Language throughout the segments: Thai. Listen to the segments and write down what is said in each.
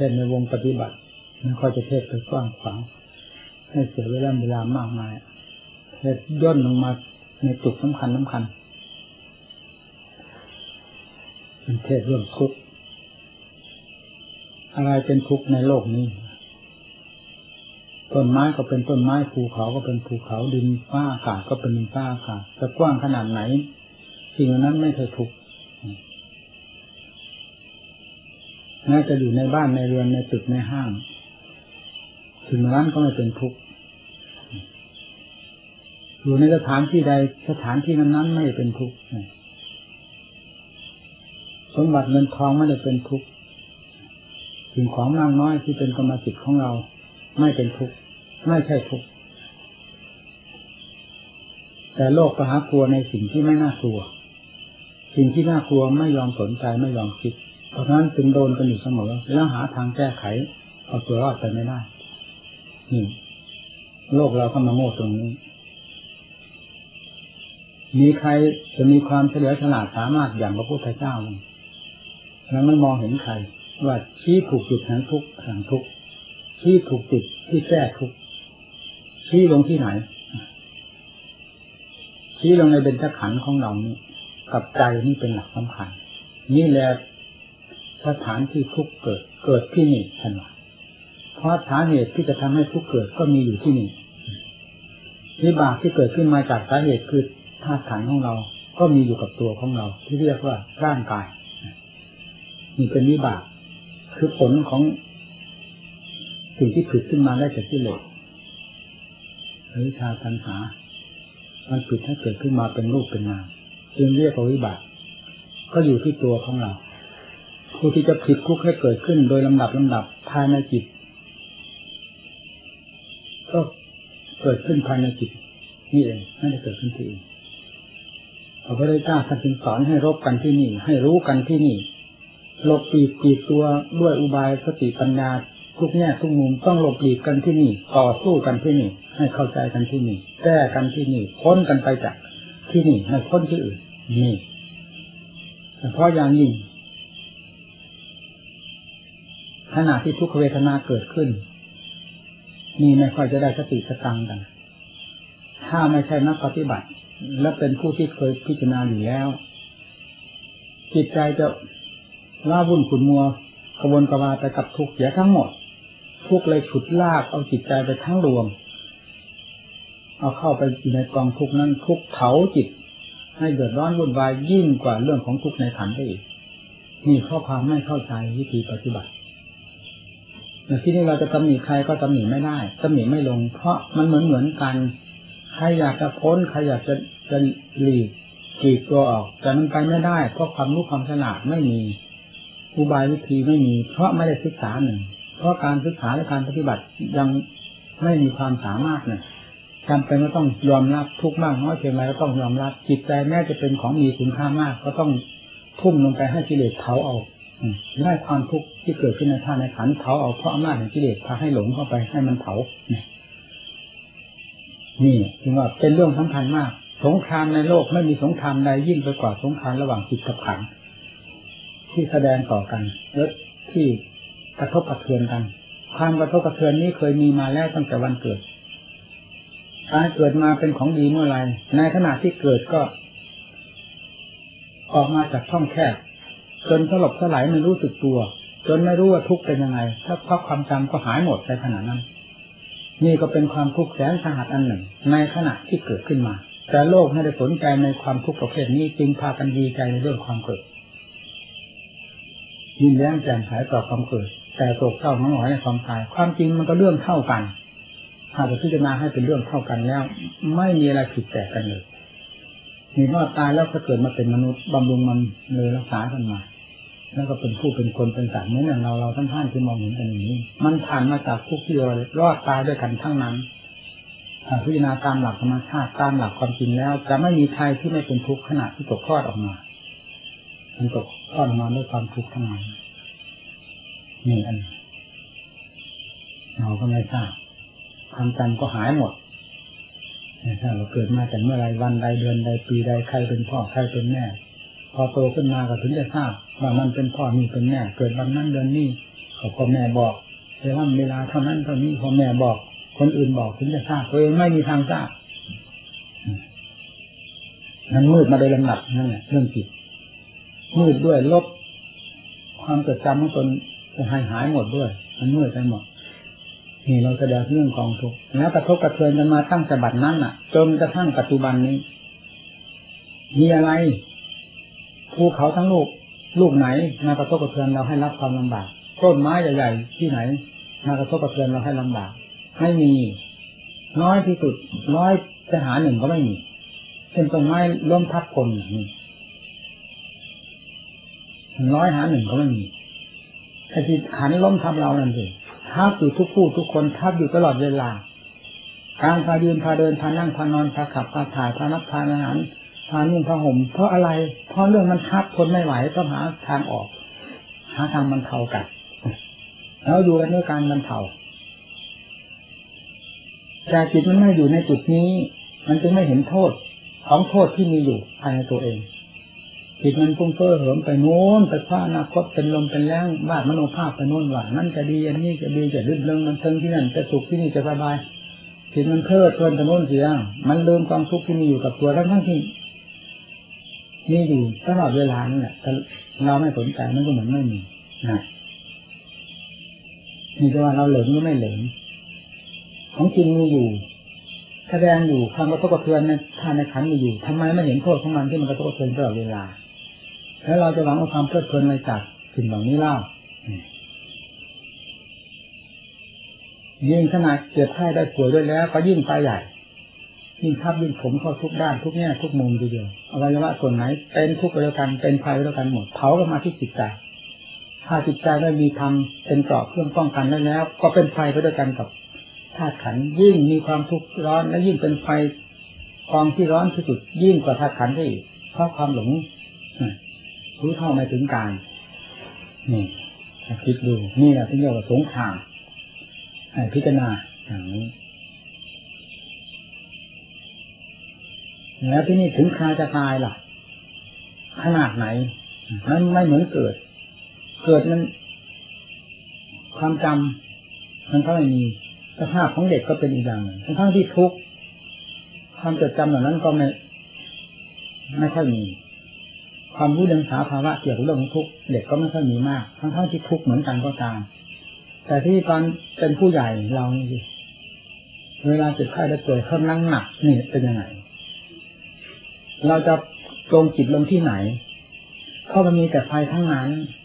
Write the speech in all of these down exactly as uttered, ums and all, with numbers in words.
ศในวงปฏิบัติไม่ค่อยจะเทศไปกว้างขวางให้เสียเวลาเวลามากมายเทศย่นลงมาในจุดสำคัญสำคัญเป็นเทศเรื่องทุกข์อะไรเป็นทุกข์ในโลกนี้ต้นไม้ก็เป็นต้นไม้ภูเขาก็เป็นภูเขาดินฟ้าอากาศก็เป็นดินฟ้าอากาศจะกว้างขนาดไหนสิ่งนั้นไม่เคยทุกข์แม้จะอยู่ในบ้านในเรือนในตึกในห้างสิ่งนั้นก็ไม่เป็นทุกข์อยู่ในสถานที่ใดสถานที่นั้นๆไม่เป็นทุกข์สมบัติเงินทองไม่ได้เป็นทุกข์สิ่งของมากน้อยที่เป็นกรรมสิทธิ์ของเราไม่เป็นทุกข์ไม่ใช่ทุกข์แต่โลกก็หากลัวในสิ่งที่ไม่น่ากลัวสิ่งที่น่ากลัวไม่ยอมสนใจไม่ยอมคิดเพราะฉะนั้นจึงโดนกันอยู่เสมอแล้วหาทางแก้ไขเอาตัวรอดไปไม่ได้นี่โลกเราก็มาโง่ตรงนี้มีใครจะมีความเฉลียวฉลาดสามารถอย่างพระพุทธเจ้าแล้วมันมองเห็นใครว่าชี้ถูกจุดแห่งทุกข์แห่งทุกข์ชี้ถูกจุดที่แก้ทุกข์ชี้ลงที่ไหนชี้ลงในเบญจขันธ์ของเรานี่กับใจนี่เป็นหลักสำคัญนี่แหละสถานที่ทุกข์เกิดเกิดที่นี่ท่านว่าเพราะสาเหตุที่จะทำให้ทุกข์เกิดก็มีอยู่ที่นี่วิบากที่เกิดขึ้นมาจากสาเหตุคือธาตุขันธ์ของเราก็มีอยู่กับตัวของเราที่เรียกว่าร่างกายนี่เป็นวิบากคือผลของสิ่งที่ผลิตขึ้นมาได้จากกิเลสอวิชชาตัณหามันผลิตให้เกิดขึ้นมาเป็นรูปเป็นนามจึงเรียกว่าวิบากก็อยู่ที่ตัวของเราผู้ที่จะผลิตทุกข์ให้เกิดขึ้นโดยลำดับลำดับภายในจิตก็เกิดขึ้นภายในจิตนี่เองไม่ได้เกิดขึ้นที่อื่นพระพุทธเจ้าท่านจึงสอนให้รบกันที่นี่ให้รู้กันที่นี่หลบหลีกปีกตัวด้วยอุบายสติปัญญาทุกแง่ทุกมุมต้องหลบหลีกกันที่นี่ต่อสู้กันที่นี่ให้เข้าใจกันที่นี่แก้กันที่นี่พ้นกันไปจากที่นี่ให้พ้นที่อื่นนี่เฉพาะอย่างยิ่งขณะที่ทุกขเวทนาเกิดขึ้นนี่ไม่ค่อยจะได้สติสตังกันถ้าไม่ใช่นักปฏิบัติและเป็นผู้ที่เคยพิจารณาอยู่แล้วจิตใจจะล่าวุ่นขุ่นมัวกระวนกระวายไปกับทุกข์เสียทั้งหมดทุกข์เลยฉุดลากเอาจิตใจไปทั้งรวมเอาเข้าไปอยู่ในกองทุกข์นั้นทุกข์เผาจิตให้เดือดร้อนวุ่นวายยิ่งกว่าเรื่องของทุกข์ในขันธ์ไปอีกนี่ข้อความไม่เข้าใจวิธีปฏิบัติแต่ที่นี้เราจะตำหนิใครก็ตำหนิไม่ได้ตำหนิไม่ลงเพราะมันเหมือนเหมือนกันใครอยากจะพ้นใครอยากจะจะหลีกหลีกตัวออกแต่มันไปไม่ได้เพราะความรู้ความฉลาดไม่มีอุบายวิธีไม่มีเพราะไม่ได้ศึกษาหนึ่งเพราะการศึกษาและการปฏิบัติยังไม่มีความสามารถเนี่ยจำเป็นก็ต้องยอมรับทุกข์มากน้อยเพียงไรก็ต้องยอมรับจิตใจแม้จะเป็นของมีคุณค่ามากก็ต้องทุ่มลงไปให้กิเลสเผาเอาได้ความทุกข์ที่เกิดขึ้นในธาตุในขันธ์เผาเอาเพราะอำนาจของกิเลสพาให้หลงเข้าไปให้มันเผานี่จึงว่าเป็นเรื่องสำคัญมากสงครามในโลกไม่มีสงครามใดยิ่งไปกว่าสงครามระหว่างจิตกับขันธ์ที่แสดงต่อกันและที่กระทบกระเทือนกันความกระทบกระเทือนนี้เคยมีมาแล้วตั้งแต่วันเกิดการเกิดมาเป็นของดีเมื่อไรในขณะที่เกิดก็ออกมาจากช่องแคบจนสลบสลายไม่รู้สึกตัวจนไม่รู้ว่าทุกข์เป็นยังไงถ้าพักความจำก็หายหมดในขณะนั้นนี่ก็เป็นความทุกข์แสนสาหัสอันหนึ่งในขณะที่เกิดขึ้นมาแต่โลกไม่ได้สนใจในความทุกข์ประเภทนี้จึงพากันดีใจในเรื่องความเกิดยิ้มแย้มแจ่มใสต่อความเกิดแต่โศกเศร้าหมองหมองในความตายความจริงมันก็เรื่องเท่ากันถ้าจะพิจารณาให้เป็นเรื่องเท่ากันแล้วไม่มีอะไรผิดแปลกกันเลยมีว่าตายแล้วก็เกิดมาเป็นมนุษย์บำรุงมันเลยรักษากันมาแล้วก็เป็นผู้เป็นคนเป็นสัตว์เหมือนอย่างเราเราท่านท่านที่มองเห็นกันอย่างนี้มันผ่านมาจากทุกข์ที่เรารอดตายด้วยกันทั้งนั้นพิจารณาตามหลักธรรมชาติตามหลักความจริงแล้วจะไม่มีใครที่ไม่เป็นทุกข์ขณะที่ตกคลอดออกมามันตกคลอดออกมาด้วยความทุกข์ทั้งนั้นนี่อันเราก็ไม่ทราบความจำก็หายหมดถ้าเราเกิดมาแต่เมื่อไรวันใดเดือนใดปีใดใครเป็นพ่อใครเป็นแม่พอโตขึ้นมาก็ถึงจะทราบว่ามันเป็นพ่อนี่เป็นแม่เกิดวันนั้นเดือนนี้เขาพ่อแม่บอกเวลาเวลาเท่านั้นเท่านี้พ่อแม่บอกคนอื่นบอกถึงจะทราบตัวเองไม่มีทางทราบมันมืดมาโดยลำดับนั่นแหละเรื่องจิตมืดด้วยลบความจดจำของตนจะหายหายหมดด้วยมันมืดไปหมดนี่เราแสดงเรื่องกองทุกข์แล้วกระทบกระเทือนกันมาตั้งแต่บัดนั้นน่ะจนกระทั่งปัจจุบันนี้มีอะไรภูเขาทั้งลูกลูกไหนมากระทบกระเทือนเราให้รับความลำบากต้นไม้ใหญ่ๆที่ไหนมากระทบกระเทือนเราให้ลำบากไม่มีน้อยที่สุดน้อยจะหาหนึ่งก็ไม่มีเช่นต้นไม้ล้มทับคนอย่างนี้น้อยหาหนึ่งก็ไม่มีไอ้ที่ขันล้มทับเรานั่นสิทับอยู่ทุกผู้ทุกคนทับอยู่ตลอดเวลาการพายืนพาเดินพานั่งพานอนพาขับพาถ่ายพานับพาอาหารพานุ่งพาห่มเพราะอะไรเพราะเรื่องมันทับทนไม่ไหวต้องหาทางออกหาทางบรรเทากันแล้วอยู่กันด้วยการบรรเทาแต่จิตมันไม่อยู่ในจุดนี้มันจึงไม่เห็นโทษของโทษที่มีอยู่ภายในตัวเองจิตมันฟุ้งเฟ้อเหิมไปโน้นไปคว้าอนาคตเป็นลมเป็นแรงวาดมโนภาพไปโน้นว่านั่นจะดีอันนี้จะดีจะลื่นเริงมันเทิงที่นั่นจะสุขที่นี่จะสบายจิตมันเพลิดเพลินไปโน้นเสียมันลืมความทุกข์ที่มีอยู่กับตัวทั้งทั้งที่มีอยู่ตลอดเวลานั่นแหละแต่เราไม่สนใจมันก็เหมือนไม่มีนะนี่จะว่าเราเหลิงก็ไม่เหลิงของจริงมีอยู่แสดงอยู่ความกระทบกระเทือนในท่าในขันมีอยู่ทำไมไม่เห็นโทษของมันที่มันกระทบกระเทือนตลอดเวลาแล้วเราจะหวังเอาความเพลิดเพลินอะไรจากสิ่งเหล่านี้เล่ายิ่งขนาดเจ็บไข้ได้ป่วยด้วยแล้วก็ยิ่งไปใหญ่ยิ่งทับยิ่งผมเข้าทุกด้านทุกแง่ทุกมุมทีเดียวอวัยวะส่วนไหนเป็นทุกข์เดียวกันเป็นภัยเดียวกันหมดเผากันมาที่จิตใจถ้าจิตใจไม่มีธรรมเป็นเกราะเครื่องป้องกันได้แล้วก็เป็นไฟไปด้วยกันกับธาตุขันธ์ยิ่งมีความทุกข์ร้อนและยิ่งเป็นไฟกองที่ร้อนที่สุดยิ่งกว่าธาตุขันธ์ได้อีกเพราะความหลงรู้เท่าไม่ถึงการนี่คิดดูนี่แหละที่เรียกว่าสงครามให้พิจารณาอย่างนี้แล้วที่นี่ถึงคราจะตายล่ะขนาดไหนมันไม่เหมือนเกิดเกิดมันความจำมันก็ไม่มีสภาพของเด็กก็เป็นอีกอย่างหนึ่งทั้งที่ทุกข์ความจดจำเหล่านั้นก็ไม่ไม่ค่อยมีความรู้เรื่องสาภาวะเกี่ยวกับเรื่องทุกข์เด็กก็ไม่ค่อยมีมากทั้งทั้งที่ทุกข์เหมือนกันก็ตามแต่ที่ตอนเป็นผู้ใหญ่เรานี่เวลาเจ็บไข้ได้ป่วยเขานั่งหนักนี่เป็นยังไงเราจะตรงจิตลงที่ไหนเพราะมันมีแต่ไฟทั้งนั้น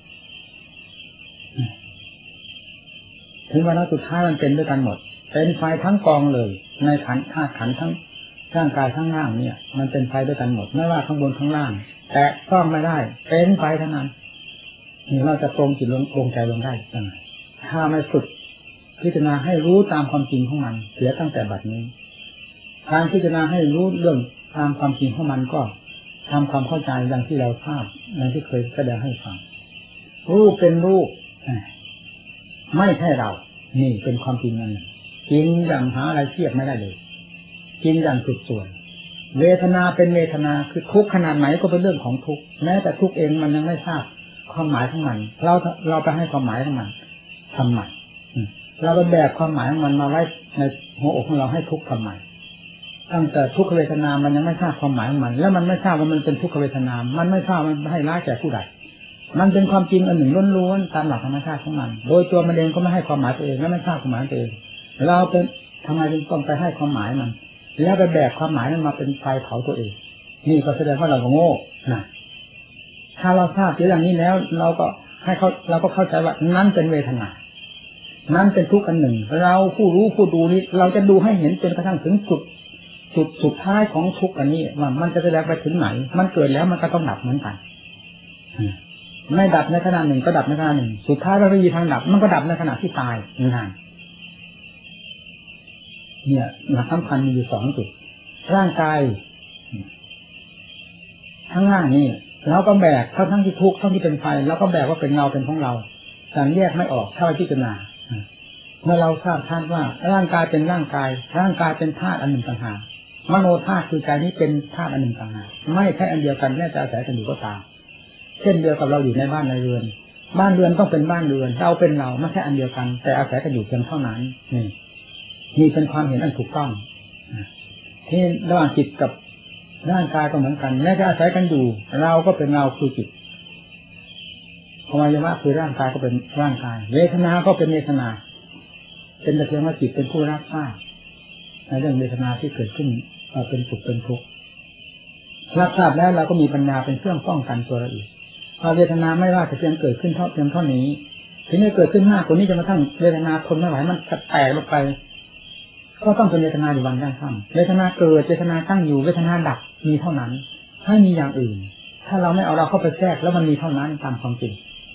ถึงเวลาสุดท้ายมันเป็นด้วยกันหมดเป็นไฟทั้งกองเลยในขันธ์ธาตุขันธ์ทั้งร่างกายทั้งล่างเนี่ยมันเป็นไฟด้วยกันหมดไม่ว่าข้างบนข้างล่างแต่ต้องไม่ได้เป็นไฟทั้งนั้นนี่เราจะตรงจิตลงลงใจลงได้ยังไงถ้าไม่ฝึกพิจารณาให้รู้ตามความจริงของมันเสียตั้งแต่บัดนี้การพิจารณาให้รู้เรื่องตามความจริงของมันก็ทำความเข้าใจอย่างที่เราทราบอย่างที่เคยแสดงให้ฟังรูปเป็นรูปไม่ใช่เรานี่เป็นความจริงนั่นจริงอย่างหาอะไรเทียบไม่ได้เลยจริงอย่างสุดส่วนเวทนาเป็นเวทนาคือทุกข์ขนาดไหนก็เป็นเรื่องของทุกข์แม้แต่ทุกข์เองมันยังไม่ทราบความหมายของมันเราเราไปให้ความหมายของมันทำไมเราไปแบกความหมายของมันมาไว้ในหัวอกของเราให้ทุกข์ทำไมตั้งแต่ทุกขเวทนามันยังไม่ทราบความหมายของมันแล้วมันไม่ทราบว่ามันเป็นทุกขเวทนามันไม่ทราบมันให้ร้ายแก่ผู้ใดมันเป็นความจริงอันหนึ่งล้วนๆตามหลักธรรมชาติของมันโดยตัวมันเองก็ไม่ให้ความหมายตัวเองและไม่ทราบความหมายตัวเองเราเป็นทำไมจึงต้องไปให้ความหมายมันแล้วไปแบกความหมายนั้นมาเป็นไฟเผาตัวเองนี่ก็แสดงว่าเราโง่นะถ้าเราทราบอย่างนี้แล้วเราก็ให้เขาเราก็เข้าใจว่านั้นเป็นเวทนานั้นเป็นทุกข์อันหนึ่งเราผู้รู้ผู้ดูนี้เราจะดูให้เห็นจนกระทั่งถึงจุดจุดสุดท้ายของทุกข์อันนี้ว่ามันจะแสดงไปถึงไหนมันเกิดแล้วมันก็ต้องดับเหมือนกันไม่ดับในขณะหนึ่งก็ดับในขณะหนึ่งสุดท้ายเราไม่มีทางดับมันก็ดับในขณะที่ตายนั่นเนี่ยหลักสำคัญมีอยู่สองจุดร่างกายทั้งล่างนี่เราก็แบกทั้งทั้งที่ทุกข์ทั้งที่เป็นไฟแล้วก็แบกว่าเป็นเงาเป็นของเราแต่แยกไม่ออกถ้าเราพิจารณาเมื่อเราทราบท่านว่าร่างกายเป็นร่างกายร่างกายเป็นธาตุอันหนึ่งต่างหากมโนธาตุคือใจนี้เป็นธาตุอันหนึ่งต่างหากไม่ใช่อันเดียวกันแม้จะอาศัยกันอยู่ก็ตามเช่นเดียวกับเราอยู่ในบ้านในเรือนบ้านเรือนต้องเป็นบ้านเรือนเราเป็นเราไม่ใช่อันเดียวกันแต่อาศัยกันอยู่เพียงเท่านั้นนี่นี่เป็นความเห็นอันถูกต้องที่ระหว่างจิตกับร่างกายก็เหมือนกันแม้จะอาศัยกันอยู่เราก็เป็นเราคือจิตอวัยวะคือร่างกายก็เป็นร่างกายเวทนาก็เป็นเวทนาเป็นแต่เพียงว่าจิตเป็นผู้รับทราบในเรื่องเวทนาที่เกิดขึ้นเป็นสุขเป็นทุกข์รับทราบแล้วเราก็มีปัญญาเป็นเครื่องป้องกันตัวเราอีกพอเวทนาไม่ว่าจะเพียงเกิดขึ้นเท่าเพียงเท่านี้ถึงจะเกิดขึ้นมากกว่านี้จะมาทั้งเวทนาทนไม่ไหวมันจะแตกลงไปก็ต้องเป็นเวทนาอยู่วันยังค่ำเวทนาเกิดเวทนาตั้งอยู่เวทนาดับมีเท่านั้นไม่มีอย่างอื่นถ้าเราไม่เอาเราเข้าไปแทรกแล้วมันมีเท่านั้นตามความจริง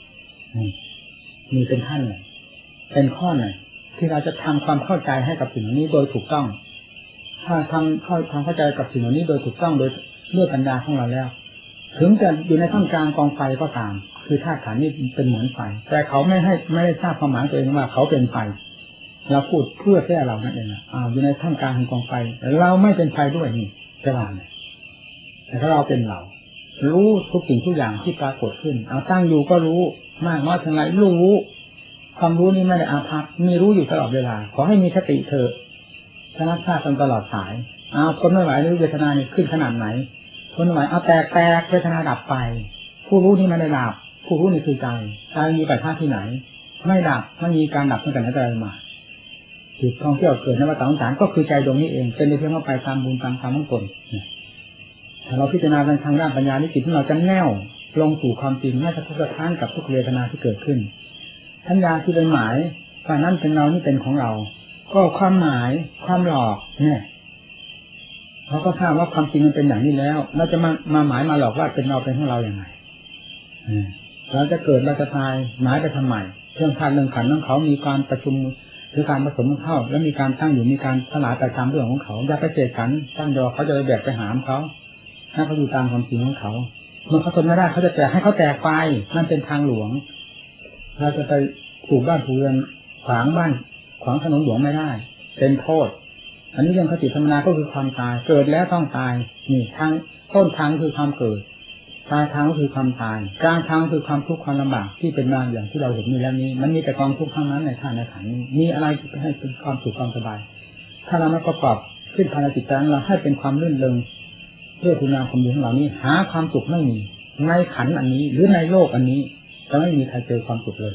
มีเป็นขั้นหนึ่งเป็นข้อหนึ่งที่เราจะทำความเข้าใจให้กับสิ่งนี้โดยถูกต้องถ้าทำเข้าทำเข้าใจกับสิ่งนี้โดยถูกต้องโดยด้วยปัญญาของเราแล้วถึงจะอยู่ในท่ามกลางกองไฟก็ตามคือธาตุขันธ์นี่เป็นเหมือนไฟแต่เขาไม่ให้ไม่ได้ทราบความหมายตัวเองว่าเขาเป็นไฟเราพูดเพื่อแค่เรานั่นเองอ่าอยู่ในท่ามกลางของกองไฟเราไม่เป็นไฟด้วยนี่จะว่าไงแต่ถ้าเราเป็นเรารู้ทุกสิ่งทุกอย่างที่ปรากฏขึ้นเอาตั้งอยู่ก็รู้มากน้อยเท่าไรรู้ความรู้นี้ไม่ได้อาภัพมีรู้อยู่ตลอดเวลาขอให้มีสติเถอะชนะชาติตลอดสายเอาทนไม่ไหวหรือเวทนานี่ขึ้นขนาดไหนทนไม่ไหวเอาแตกแตกเวทนาดับไปผู้รู้นี่ไม่ได้ดับผู้รู้นี่คือใจใจมีปัจจัยที่ไหนไม่ดับไม่มีการดับตั้งแต่ไหนแต่ไรมาจิตท่องเที่ยวเกิดในวัฏสงสารก็คือใจดวงนี้เองเป็นเพียงว่าไปตามบุญตามกรรมของตนถ้าเราพิจารณาทางด้านปัญญานี่จิตของเราจะแน่วลงสู่ความจริงไม่สะทกสะท้านกับทุกเวทนาที่เกิดขึ้นสัญญาที่เป็นหมายว่านั้นเป็นเรานี่เป็นของเราก็ความหมายความหลอกเนี่ยเราก็ทราบว่าความจริงมันเป็นอย่างนี้แล้วเราจะมามาหมายมาหลอกว่าเป็นเราเป็นของเราอย่างไรเราจะเกิดเราจะตายหมายไปทำไมเรื่องธาตุเรื่องขันธ์ของเขามีการประชุมหรือการผสมเข้าแล้วมีการตั้งอยู่มีการสลายไปตามเรื่องของเขาอย่าไปเสกกันตั้งยอเขาจะไปแบกไปหามเขาถ้าเขาอยู่ตามความจริงของเขาเมื่อเขาทนไม่ได้เขาจะแตกให้เขาแตกไปนั่นเป็นทางหลวงเราจะไปปลูกบ้านปลูกเรือนขวางบ้านขวางถนนหลวงไม่ได้เป็นโทษอันนี้เรื่องคติธรรมนาก็คือความตายเกิดแล้วต้องตายนี่ทางต้นทางคือความเกิดปลายทางก็คือความตายกลางทางคือความทุกข์ความลำบากที่เป็นมาอย่างที่เราเห็นนี่แล้วนี้มันมีแต่กองทุกข์ทั้งนั้นในธาตุในขันธ์นี้มีอะไรที่ให้เป็นความสุขความสบายถ้าเราไม่ประกอบขึ้นภายในจิตใจเราให้เป็นความลื่นเริงเรื่องคุณงามความดีของเรานี้หาความสุขไม่มีในขันธ์อันนี้หรือในโลกอันนี้จะไม่มีใครเจอความสุขเลย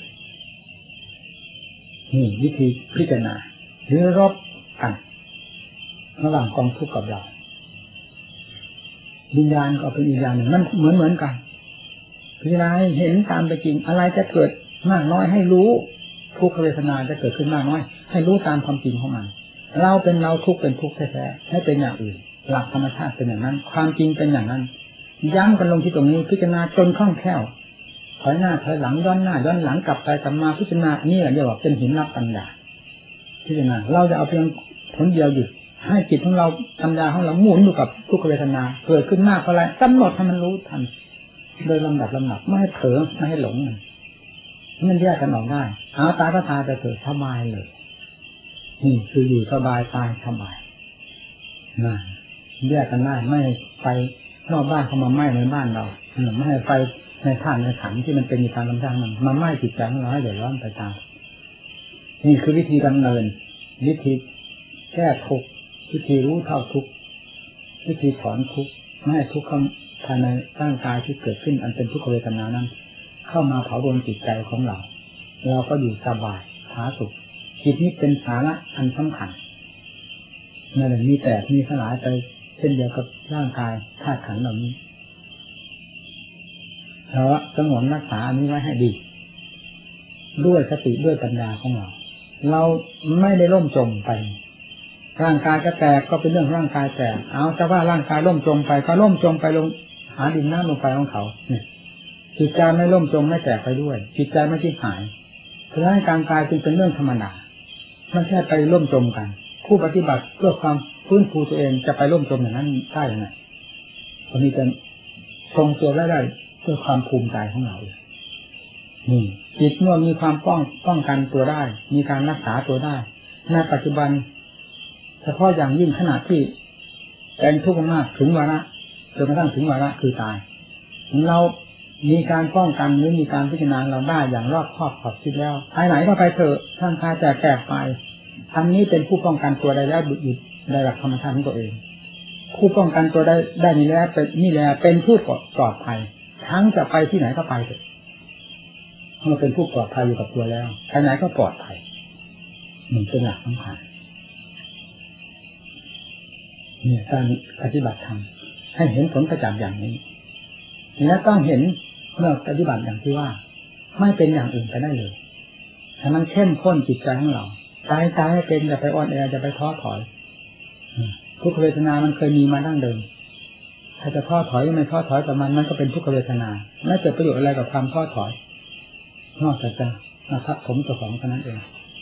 นี่วิธีพิจารณาหรือรบกันระหว่างกองทุกข์กับเราวิญญาณก็เป็นอีกอย่างหนึ่งมันเหมือนเหมือนกันพิจารณาให้เห็นตามเป็นจริงอะไรจะเกิดมากน้อยให้รู้ทุกขเวทนาจะเกิดขึ้นมากน้อยให้รู้ตามความจริงของมันเราเป็นเราทุกข์เป็นทุกข์แท้ๆให้เป็นอย่างอื่นหลักธรรมชาติเป็นอย่างนั้นความจริงเป็นอย่างนั้นย้ำกันลงที่ตรงนี้พิจารณาจนคล่องแคล่วถอยหน้าถอยหลังย้อนหน้าย้อนหลังกลับไปกลับมาพิจารณานี่แหละเรียกว่าเป็นหินรับปัญญาพิจารณาเราจะเอาเพียงผลเดียวหยุดให้จิตของเราปัญญาของเราหมุนอยู่กับทุกขเวทนาเกิดขึ้นมากเท่าไรกำหนดให้มันรู้ทันโดยลำดับลำดับไม่ให้เผลอไม่ให้หลงมันแยกกันออกได้เอาตายก็ตายไปเกิดสบายเลยนี่คืออยู่สบายตายสบายนะแยกกันได้ไม่ไปนอกบ้านเข้ามาไหม้ในบ้านเราไม่ให้ไฟในธาตุในขันธ์ที่มันเป็นอยู่ตามลำดับมันมาไหม้จิตใจของเราให้เดือดร้อนไปตามนี่คือวิธีดำเนินวิธีแก้ทุกข์วิธีรู้เท่าทุกข์วิธีถอนทุกข์ไม่ให้ทุกข์ภายในร่างกายที่เกิดขึ้นอันเป็นทุกขเวทนานั้นเข้ามาเผาลนจิตใจของเราเราก็อยู่สบายผาสุขจิตนี้เป็นสาระอันสำคัญนั่นแหละมีแต่มีสลายไปเช่นเดียวกับร่างกายธาตุขันธ์เหล่านี้เราสงวนรักษาอันนี้ไว้ให้ดีด้วยสติด้วยปัญญาของเราเราไม่ได้ล่มจมไปร่างกายจะแตกก็เป็นเรื่องร่างกายแตกเอาแต่ว่าร่างกายล่มจมไปก็ล่มจมไปลงหาดินน้ำลงไปของเขาเนี่ยจิตใจไม่ล่มจมไม่แตกไปด้วยจิตใจไม่ที่หายเพราะฉะนั้นการกายจึงเป็นเรื่องธรรมดาไม่ใช่ไปล่มจมกันผู้ปฏิบัติเพื่อความฟื้นฟูตัวเองจะไปล่มจมอย่างนั้นได้ยังไงคนนี้จะทรงตัวได้ได้เพื่อความภูมิใจของเรานี่จิตเมื่อมีความป้องป้องกันตัวได้มีการรักษาตัวได้ในปัจจุบันเฉพาะอย่างยิ่งขณะที่เป็นทุกข์มากถึงวาระจนกระทั่งถึงวาระคือตายเรามีการป้องกันหรือมีการพิจารณาเราได้อย่างรอบคอบขอบคิดแล้วไปไหนก็ไปเถอะท่านพาแจกแจกไปอันนี้เป็นผู้ป้องกันตัวได้แล้วหยุดได้หลักธรรมชาติของตัวเองผู้ป้องกันตัวได้ได้นี่แล้วเป็นนี่แหละเป็นผู้ปลอดภัยทั้งจะไปที่ไหนก็ไปเถอะเมื่อเป็นผู้ปลอดภัยอยู่กับตัวแล้วไปไหนก็ปลอดภัยนี่เป็นหลักสำคัญเนี่ยการปฏิบัติธรรมให้เห็นผลประจักษ์อย่างนี้และต้องเห็นเมื่อปฏิบัติอย่างที่ว่าไม่เป็นอย่างอื่นไปได้เลยให้มันเข้มข้นจิตใจของเราใจใจให้เป็นอย่าไปอ่อนแออย่าไปท้อถอยทุกขเวทนามันเคยมีมาดั้งเดิมถ้าจะท้อถอยไม่ท้อถอยกับมันมันก็เป็นทุกขเวทนาไม่เกิดประโยชน์อะไรกับความท้อถอยนอกจากจะมาทับผมตัวของเท่านั้นเอง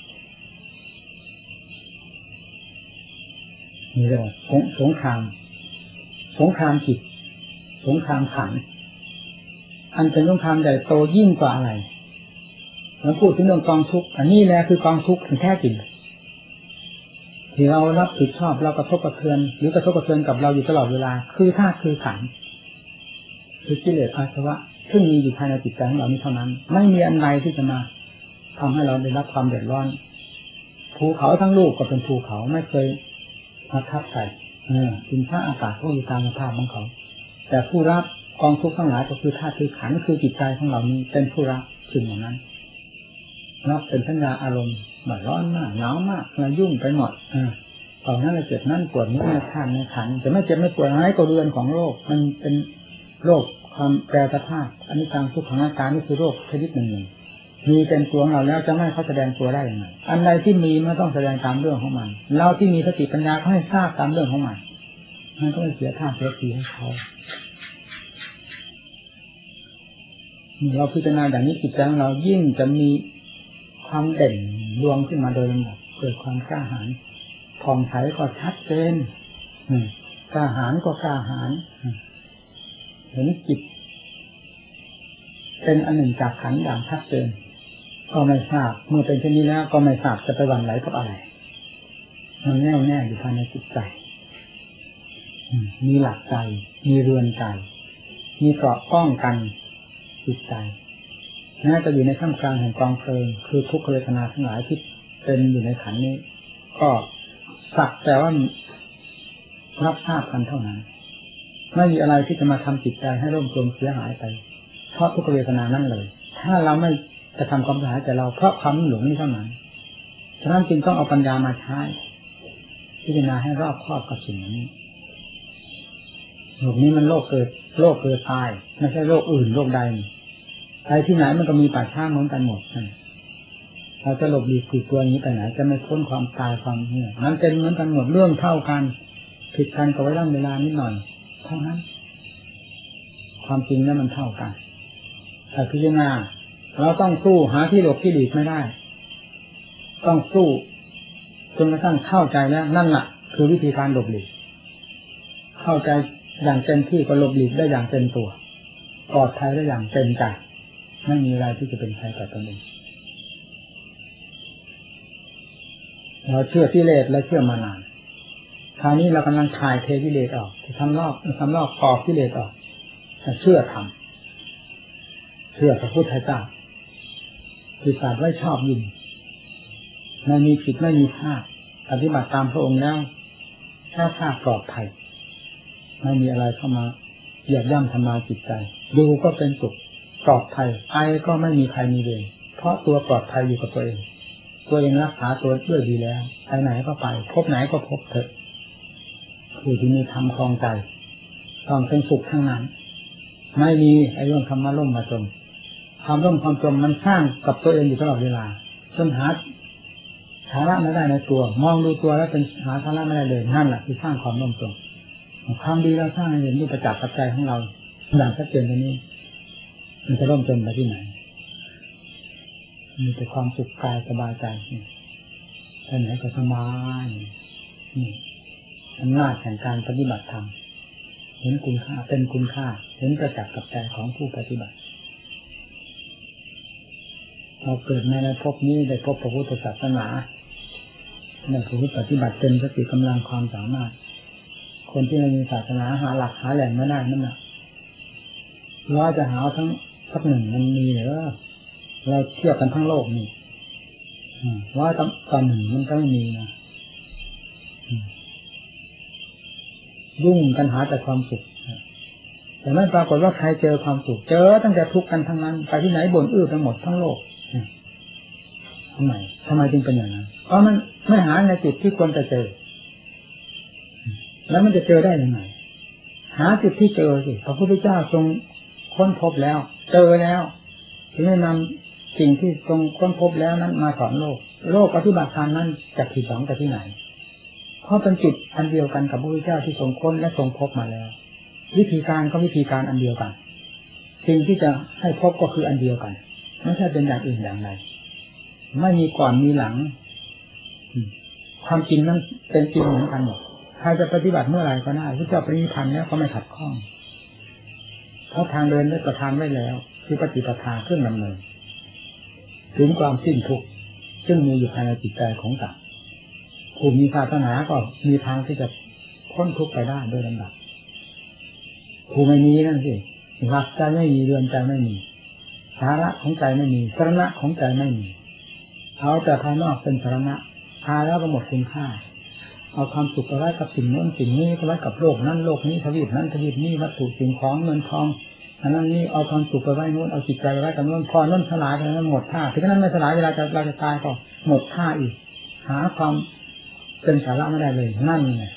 นี่เรียกว่าสงครามสงครามจิตสงครามขันอันเป็นสงครามใหญ่โตยิ่งกว่าอะไรเราพูดถึงเรื่องกองทุกข์อันนี้แหละคือกองทุกข์แท้จริงที่เรารับผิดชอบเรากระทบกระเทือนหรือกระทบกระเทือนกับเราอยู่ตลอดเวลาคือธาตุคือขันธ์คือกิเลสอาสวะซึ่งมีอยู่ภายในจิตใจของเรานี้เท่านั้นไม่มีอันใดที่จะมาทำให้เราได้รับความเดือดร้อนภูเขาทั้งลูกก็เป็นภูเขาไม่เคยมาทับใส่ดินฟ้าอากาศก็อยู่ตามสภาพของเขาแต่ผู้รับกองทุกข์ทั้งหลายก็คือธาตุคือขันธ์คือจิตใจของเรานี้เป็นผู้รับสิ่งเหล่านั้นนับเป็นสัญญาอารมณ์แบบร้อนมากหนาวมากมายุ่งไปหมดอ่าตอนนั้นเราเจ็บนั่นปวดนี้ในธาตุในขันธ์จะไม่เจ็บไม่ปวดอะไรก็เรือนของโลกมันเป็นโรคความแปรสภาพอนิจจังทุกขังอนัตตานี่คือโรคชนิดหนึ่งหนึ่งมีเป็นตัวของเราแล้วจะไม่เขาแสดงตัวได้ยังไงอันใดที่มีมันต้องแสดงตามเรื่องของมันเราที่มีสติปัญญาก็ให้ทราบตามเรื่องของมันมันต้องเสียท่าเสียทีให้เขาเราพิจารณาอย่างนี้จิตใจของเรายิ่งจะมีความเด่นดวงขึ้นมาโดยลำดับเกิดความกล้าหาญผ่องใสก็ชัดเจนกล้าหาญก็กล้าหาญเห็นจิตเป็นอันหนึ่งจากขันธ์อย่างชัดเจนก็ไม่ทราบเมื่อเป็นเช่นนี้แล้วก็ไม่ทราบจะไปหวั่นไหวกับอะไรมันแน่วแน่อยู่ภายในจิตใจมีหลักใจมีเรือนใจมีเกราะป้องกันจิตใจน่าจะอยู่ในท่ามกลางแห่งกองเพลิงคือทุกขเวทนาทั้งหลายที่เป็นอยู่ในขันธ์นี้ก็สักแต่ว่ารับทราบกันเท่านั้นไม่มีอะไรที่จะมาทำจิตใจให้ร่มจมเสียหายไปเพราะทุกขเวทนานั่นเลยถ้าเราไม่จะทำความเสียหายแต่เราเพราะความหลงนี้เท่านั้นฉะนั้นจึงต้องเอาปัญญามาใช้พิจารณาให้รอบคอบกับสิ่งนี้โลกนี้มันโลกเกิดโลกเกิดตายไม่ใช่โลกอื่นโลกใดไปที่ไหนมันก็มีป่าช้าเหมือนกันหมดเราจะหลบหลีกผิดตัวนี้ไปไหนจะไม่พ้นความตายความเนี่ยมันเป็นเหมือนกันหมดเรื่องเท่ากันผิดกันกับไว้ร่างเวลานิดหน่อยเท่านั้นความจริงแล้วมันเท่ากันแต่พิจารณาเราต้องสู้หาที่หลบที่หลีกไม่ได้ต้องสู้จนกระทั่งเข้าใจแล้วนั่นแหละคือวิธีการหลบหลีกเข้าใจอย่างเต็มที่ก็หลบหลีกได้อย่างเต็มตัวปลอดภัยได้อย่างเต็มใจไม่มีอะไรที่จะเป็นภัยกับตนเองเราเชื่อกิเลสและเชื่อมานานคราวนี้เรากำลังถ่ายเทกิเลสออกทำลอกทำลอกปอกกิเลสออกเชื่อธรรมเชื่อพระพุทธเจ้าที่ตรัสไว้ชอบยิ่งไม่มีผิดไม่มีพลาดปฏิบัติตามพระองค์แล้วแค่ทราบปลอดภัยไม่มีอะไรเข้ามาเหยียบย่ำทำลายจิตใจดูก็เป็นสุขปลอดภัยไอก็ไม่มีใครมีเวรเพราะตัวปลอดภัยอยู่กับตัวเองตัวเองรักษาตัวด้วยดีแล้วไปไหนก็ไปพบไหนก็พบเถอะผู้ที่มีธรรมครองใจต้องเป็นสุขทั้งนั้นไม่มีไอ้เรื่องคำว่าล่มมาจมความร่มความจมมันสร้างกับตัวเองอยู่ตลอดเวลาจนหาสาระไม่ได้ในตัวมองดูตัวแล้วเป็นหาสาระไม่ได้เลยนั่นแหละคือสร้างความร่มจมความดีเราสร้างให้เห็นด้วยประจักษ์ปัจจัยของเราอย่างชัดเจนตรงนี้มันจะร่มจมไปที่ไหนมีแต่ความสุขกายสบายใจไปไหนก็สบายนี่อำนาจแห่งการปฏิบัติธรรมเห็นคุณค่าเป็นคุณค่าเห็นประจักษ์กับใจของผู้ปฏิบัติเราเกิดในภพนี้ได้พบพระพุทธศาสนาในผู้ปฏิบัติเต็มสติกำลังความสามารถคนที่ไม่มีศาสนาหาหลักหาแหล่งไม่ได้นั่นแหละว่าจะหาทั้งสักหนึ่งมันมีเหรอเราเทียบกันทั้งโลกนี่ว่าตอนหนึ่งมันก็ไม่มีนะยุ่งกันหาแต่ความสุขแต่ไม่ปรากฏว่าใครเจอความสุขเจอตั้งแต่ทุกข์กันทั้งนั้นไปที่ไหนบ่นอื้อทั้งหมดทั้งโลกทำไมทำไมจึงเป็นอย่างนั้นเพราะมันไม่หาในจุดที่ควรจะเจอแล้วมันจะเจอได้ยังไงหาจุดที่เจอสิพระพุทธเจ้าทรงค้นพบแล้วเจอแล้วถึงได้นำสิ่งที่ทรงค้นพบแล้วนั้นมาสอนโลกโลกปฏิบัติธรรมนั้นจะผิดหวังจากที่ไหนเพราะเป็นจุดอันเดียวกันกับพระพุทธเจ้าที่ทรงค้นและทรงพบมาแล้ววิธีการก็วิธีการอันเดียวกันสิ่งที่จะให้พบก็คืออันเดียวกันไม่ใช่เป็นอย่างอื่นอย่างใดไม่มีก่อนมีหลังความจริงนั้นเป็นจริงเหมือนกันหมดใครจะปฏิบัติเมื่อไหร่ก็ได้พระเจ้าปรินิพพานแล้วก็ไม่ขัดข้องเพราะทางเดินได้ประทานไว้แล้วคือปฏิปทาเครื่องดำเนินถึงความสิ้นทุกข์ซึ่งมีอยู่ภายในจิตใจของสัตว์ผู้มีศาสนาก็มีทางที่จะพ้นทุกข์ไปได้โดยลำดับผู้ไม่มีนั่นสิหลักใจไม่มีเรือนใจไม่มีสาระของใจไม่มีสาระของใจไม่มีเอาแต่ภายนอกเป็นสาระพาแล้วก็หมดคุณค่าเอาความสุขไปไว้กับสิ่งโน้นสิ่งนี้ไปไว้กับโลกนั้นโลกนี้ทวีปนั้นทวีปนี้วัตถุสิ่งของเงินทองอันนั้นนี่เอาความสุขไปไว้โน้นเอาจิตใจไปไว้กับโน้นพอโน้นสลายไปนั้นหมดท่าถึงนั้นไม่สลายเวลาจะเราจะตายก็หมดท่าอีกหาความเป็นสาระไม่ได้เลยนั่นไง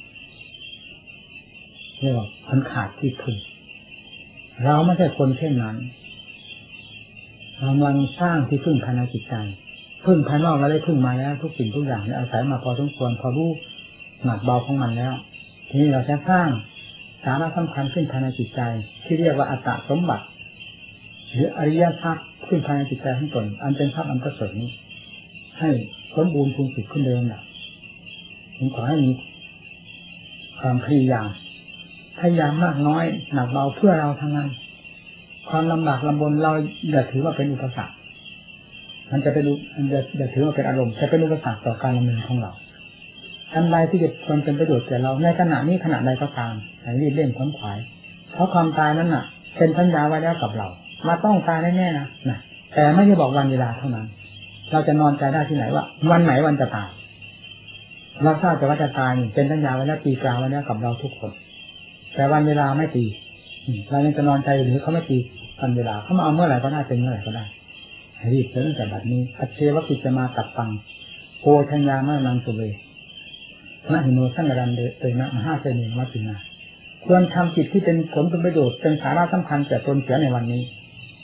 เรียกว่ามันขาดที่พึ่งเราไม่ใช่คนเช่นนั้นเรากำลังสร้างที่พึ่งภายในจิตใจพึ่งภายนอกเราได้พึ่งมาแล้วทุกสิ่งทุกอย่างเนี่ยอาศัยมาพอสมควรพอรู้หนักเบาของมันแล้วทีนี้เราจะสร้างสาระสำคัญขึ้นภายในจิตใจที่เรียกว่าอัตตสมบัติหรืออริยทรัพย์ขึ้นภายในจิตใจของตนอันเป็นทรัพย์อันประเสริฐนี้ให้สมบูรณ์ภูมิสุขขึ้นเดิมน่ะผมขอให้มีความพยายามพยายามมากน้อยหนักเบาเพื่อเราทั้งนั้นความลำบากลำบนเราอย่าถือว่าเป็นอุปสรรคมันจะเป็นมันจะอย่าถือว่าเป็นอารมณ์จะเป็นอุปสรรคต่อการดำเนินของเราอันใดที่จะควรเป็นประโยชน์แก่เราในขณะนี้ขณะใดก็ตามให้รีบเร่งขวนขวายเพราะความตายนั้นน่ะเป็นสัญญาไว้แล้วกับเรามาต้องตายแน่ๆนะนะแต่ไม่ได้บอกวันเวลาเท่านั้นเราจะนอนใจได้ที่ไหนว่าวันไหนวันจะตายเราทราบแต่ว่าจะตายเป็นสัญญาไว้แล้วตีกลางไว้แล้วกับเราทุกคนแต่วันเวลาไม่ตีเรายังจะนอนใจหรือเขาไม่ตีวันเวลาเขามาเอาเมื่อไหร่ก็ได้เป็นเมื่อไหร่ก็ได้รีบเริ่มแต่แบบนี้อัจเชวกิจจะมาตัดตังโพชัญญามานังสุเวนะหิโนสังกัดเตนะมหาเสนีมัจจินาควรทำจิตที่เป็นผลเป็นประโยชน์เป็นสาระสำคัญแก่ตนเสียในวันนี้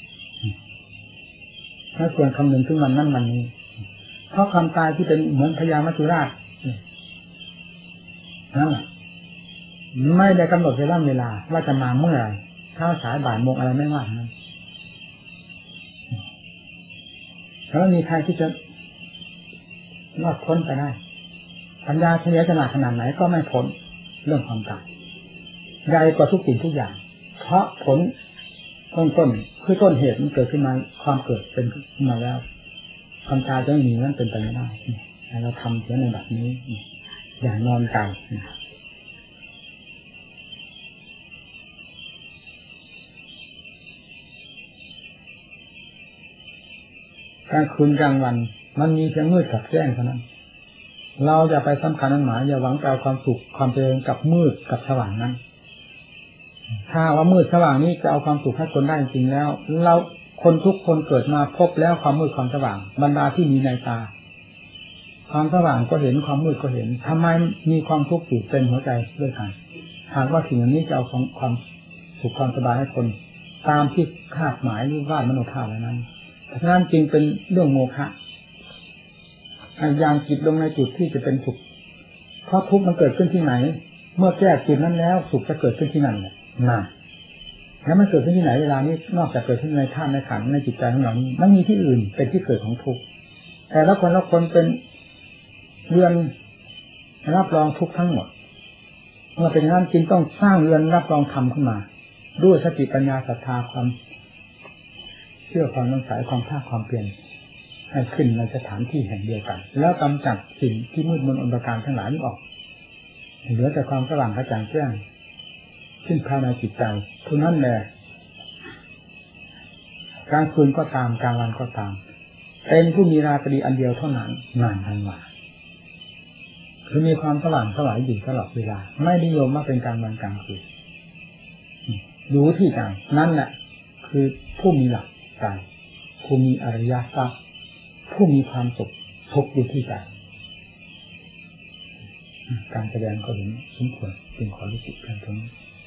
ถ้าควรคำนึงถึงวันนั้นวันนี้เพราะความตายที่เป็นเหมือนพญามัจจุราชนั่นแหละไม่ได้กำหนดเวลาเวลาว่าจะมาเมื่อไหร่เช้าสายบ่ายโมงอะไรไม่ว่านั้นแล้วมีใครที่จะรอดพ้นไปได้ปัญญาเฉลียวฉลาดขนาดไหนก็ไม่พ้นเรื่องความตายใหญ่กว่าทุกสิ่งทุกอย่างเพราะผลต้นต้นคือต้นเหตุมันเกิดขึ้นมาความเกิดเป็นขึ้นมาแล้วความตายจะไม่มีนั่นเป็นไปไม่ได้เราทำเสียในแบบนี้อย่างนอนใจกลางคืนกลางวันมันมีเพียงมืดกับแจ้งเท่านั้นเราจะไปสำคัญนั้นหมายอย่าหวังเอาความสุขความเจริญกับมืดกับสว่างนั้นถ้าว่ามืดสว่างนี้จะเอาความสุขให้คนได้จริงแล้วเราคนทุกคนเกิดมาพบแล้วความมืดความสว่างบรรดาที่มีในตาความสว่างก็เห็นความมืดก็เห็นทำไมมีความทุกข์อยู่เป็นหัวใจด้วยกันหากว่าสิ่งนี้จะเอาความความสุขความสบายให้คนตามที่คาดหมายหรือวาดมโนภาพอะไรนั้นเพราะฉะนั้นจึงเป็นเรื่องโมฆะอย่างจิตลงในจุดที่จะเป็นสุขเพราะทุกข์มันเกิดขึ้นที่ไหนเมื่อแก้จุดนั้นแล้วสุขจะเกิดขึ้นที่นั่นแหละน่ะแล้วมันเกิดขึ้นที่ไหนเวลานี้นอกจากเกิดขึ้นในธาตุในขันธ์ในจิตใจของเรานี้ไม่มีที่อื่นเป็นที่เกิดของทุกข์แต่ละคนละคนเป็นเรือนรับรองทุกข์ทั้งหมดเมื่อเป็นอย่างนั้นจึงต้องสร้างเรือนรับรองธรรมขึ้นมาด้วยสติปัญญาศรัทธาความเชื่อความน้อมใสความภาคความเพียรให้ขึ้นในสถานที่แห่งเดียวกันแล้วกำจัดสิ่งที่มืดมนอนตการทั้งหลายนี้ออกเหลือแต่ความสว่างกระจ่างแจ้งขึ้นภายในจิตใจทุกนั้นแหละกลางคืนก็ตามกลางวันก็ตามเป็นผู้มีราตรีอันเดียวเท่านั้นนานทันว่าคือมีความสว่างสวายอยู่ตลอดเวลาไม่นิยมว่าเป็นกลางวันกลางคืนรู้ที่ใจนั่นแหละคือผู้มีหลักใจผู้มีอริยทรัพย์ผู้มีความสุขทุกอยู่ที่ใจการแสดงก็เห็นสมควรจึงขอยุติเพียงเท่านี้